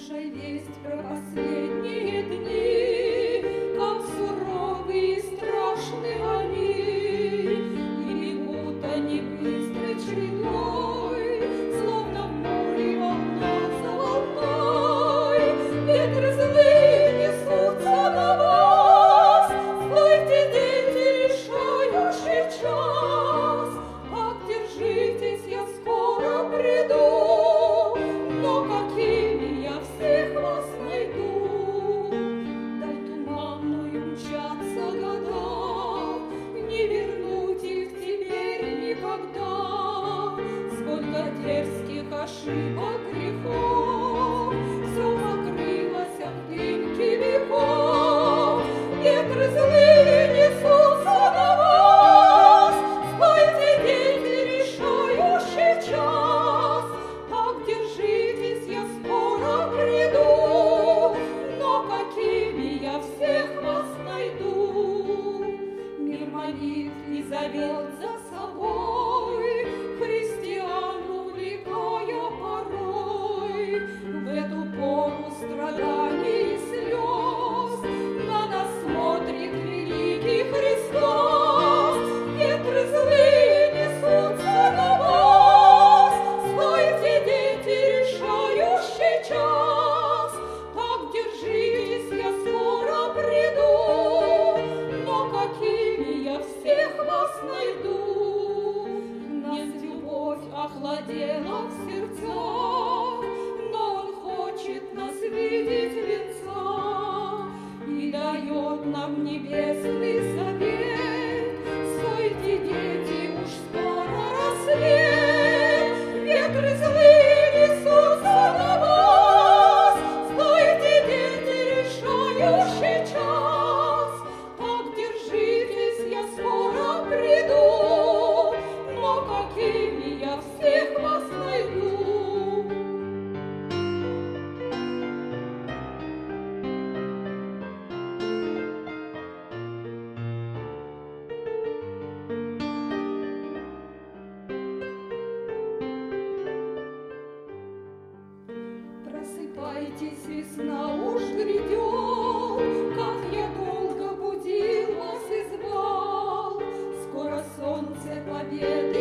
Слушай весть про последние дни, как суровые и страшны они, и бегут они быстрой чередой, словно в море волна за волной. Ветры злые несутся на вас, стойте, дети, решающий час. Ах, держитесь, я скоро приду, но какими я всех вас найду. Дай туманную мчаться года, не вернуть их теперь никогда. Сколько дерзких ошибок, грехов, все покрылось в дымке веков. Ветры злые несутся на вас, стойте, дети, решающий час. Так держитесь, я скоро приду, но какими я всех вас найду. Мир манит и зовет за собой, христиан увлекая порой. В эту пору страданий и слез на нас смотрит великий Христос. Ветры злые несутся на вас, стойте, дети, решающий час. Так держитесь, я скоро приду, но какими я всех вас найду. Нас любовь охладела в сердцах, но Он хочет нас видеть в венцах и дает нам небесный совет. Стойте, дети, уж скоро рассвет. Ветры злые несутся на вас, стойте, дети, решающий час. Так держитесь, я скоро приду, но какими я всех вас найду. Просыпайтесь, весна уж грядет, как я долго будил вас и звал. Скоро солнце победы